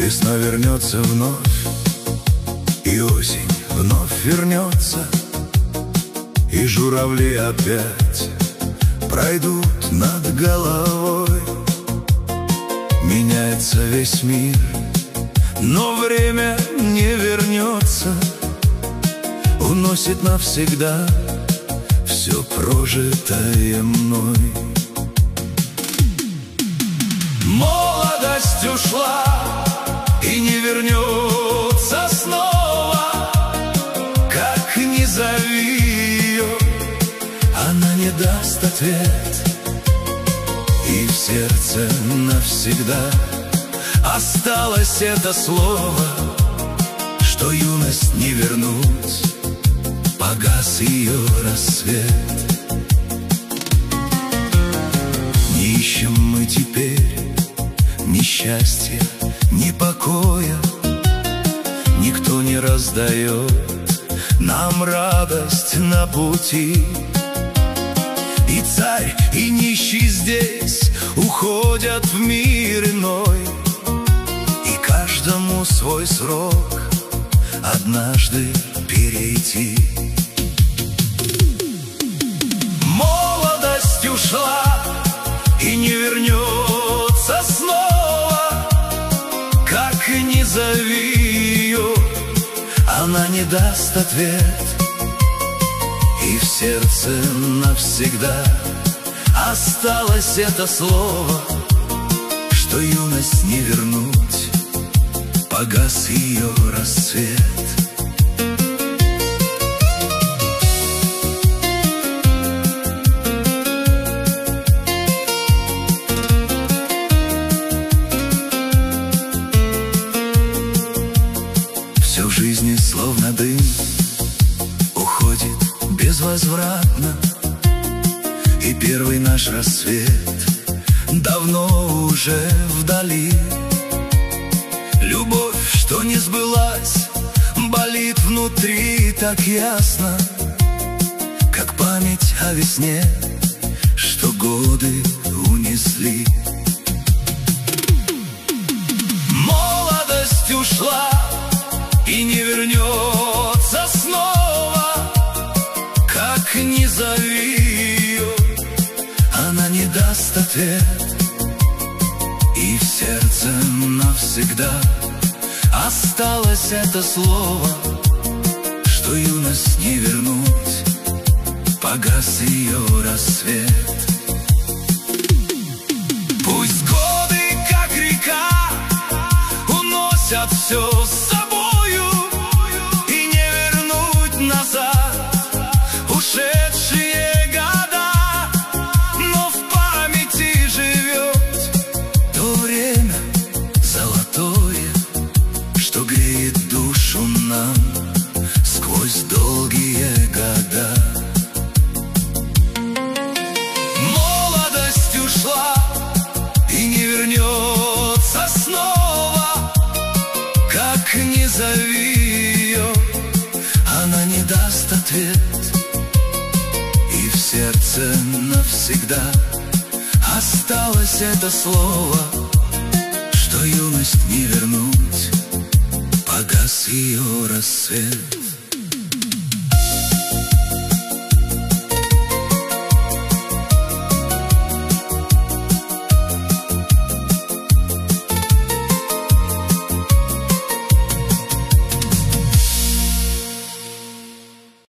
Весна вернется вновь, и осень вновь вернется, и журавли опять пройдут над головой. Меняется весь мир, но время не вернется, уносит навсегда все прожитое мной. Молодость ушла и не вернется снова, как ни зови ее, она не даст ответ. И в сердце навсегда осталось это слово, что юность не вернуть, погас ее рассвет. Не ищем мы теперь ни счастья, ни покоя, никто не раздает нам радость на пути. И царь, и нищий здесь уходят в мир иной, и каждому свой срок однажды перейти. Молодость ушла и не вернется снова, как ни зови ее, она не даст ответ. И в сердце навсегда осталось это слово, что юность не вернуть, погас ее рассвет. Все в жизни словно дым уходит безвозвратно, и первый наш рассвет давно уже вдали. Любовь, что не сбылась, болит внутри так ясно, как память о весне, что годы унесли. Молодость ушла и не вернется снова, как ни зови ее, она не даст ответ. И в сердце навсегда осталось это слово, что юность не вернуть, погас ее рассвет. Пусть годы, как река, уносят все с собою, и не вернуть назад ушедшие года, но в памяти живет то время золотое, что греет душу нам сквозь долгие года. Молодость ушла и не вернется снова, как ни зови ее, она не даст ответ. И в сердце навсегда осталось это слово, что юность не вернуть, погас ее рассвет.